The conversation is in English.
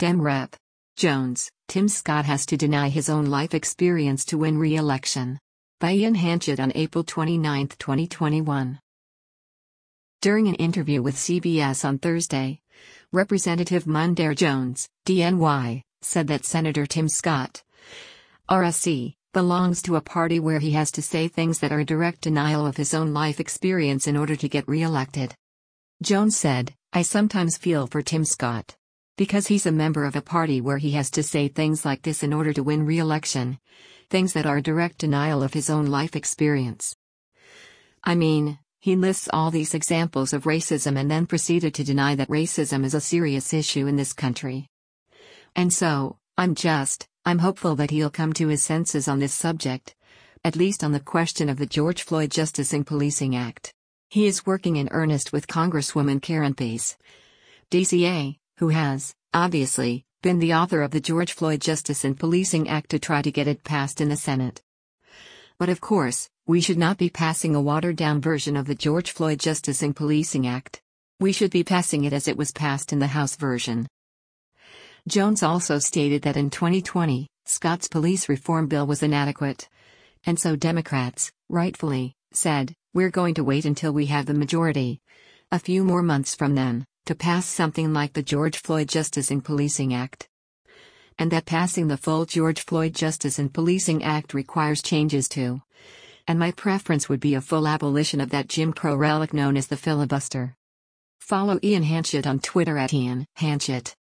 Dem Rep. Jones, Tim Scott has to deny his own life experience to win re-election. By Ian Hanchett on April 29, 2021. During an interview with CBS on Thursday, Representative Mondaire Jones, DNY, said that Senator Tim Scott, RSC, belongs to a party where he has to say things that are a direct denial of his own life experience in order to get re-elected. Jones said, "I sometimes feel for Tim Scott. Because he's a member of a party where he has to say things like this in order to win re-election, things that are a direct denial of his own life experience. I mean, he lists all these examples of racism and then proceeded to deny that racism is a serious issue in this country. And so, I'm hopeful that he'll come to his senses on this subject, at least on the question of the George Floyd Justice in Policing Act. He is working in earnest with Congresswoman Karen Bass, DCA, who has, obviously, been the author of the George Floyd Justice in Policing Act to try to get it passed in the Senate. But of course, we should not be passing a watered-down version of the George Floyd Justice in Policing Act. We should be passing it as it was passed in the House version." Jones also stated that in 2020, Scott's police reform bill was inadequate. And so Democrats, rightfully, said, "We're going to wait until we have the majority, a few more months from then, to pass something like the George Floyd Justice in Policing Act." And that passing the full George Floyd Justice in Policing Act requires changes too. And my preference would be a full abolition of that Jim Crow relic known as the filibuster. Follow Ian Hanchett on Twitter @IanHanchett.